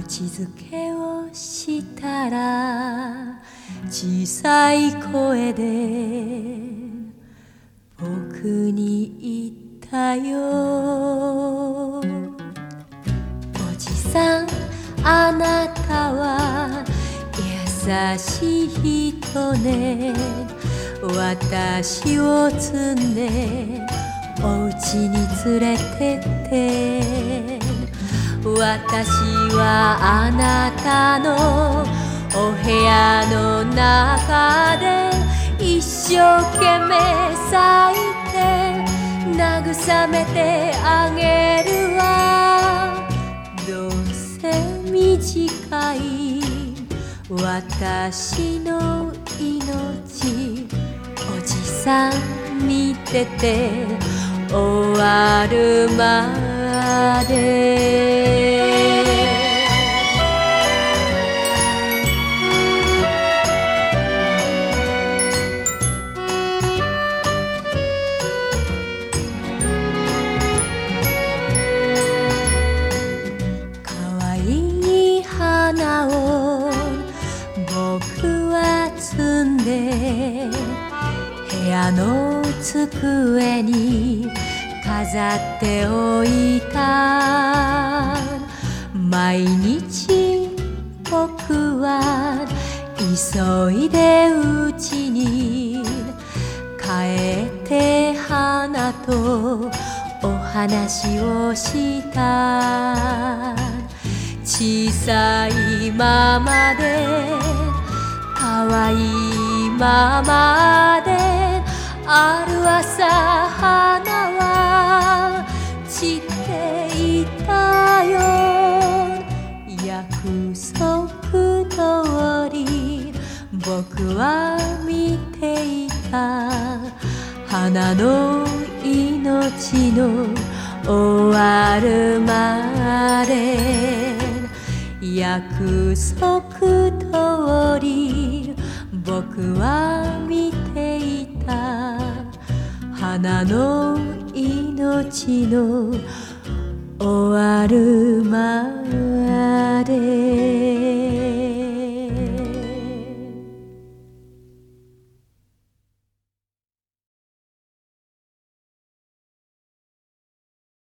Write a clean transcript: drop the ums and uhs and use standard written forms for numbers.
口づけをしたら小さい声で僕に言ったよ。おじさん、あなたは優しい人ね。私を積んでお家に連れてって、私はあなたのお部屋の中で一生懸命咲いて慰めてあげるわ。どうせ短い私の命、おじさん見てて終わるまで。かわいい花を僕は摘んで部屋の机に飾っておいた。毎日僕は急いで家に帰って花とお話をした。小さいままでかわいいままである朝花は散っていたよ。約束通り僕は見ていた。花の命の終わるまで約束通り僕は見ていた。花の命の終わるまで。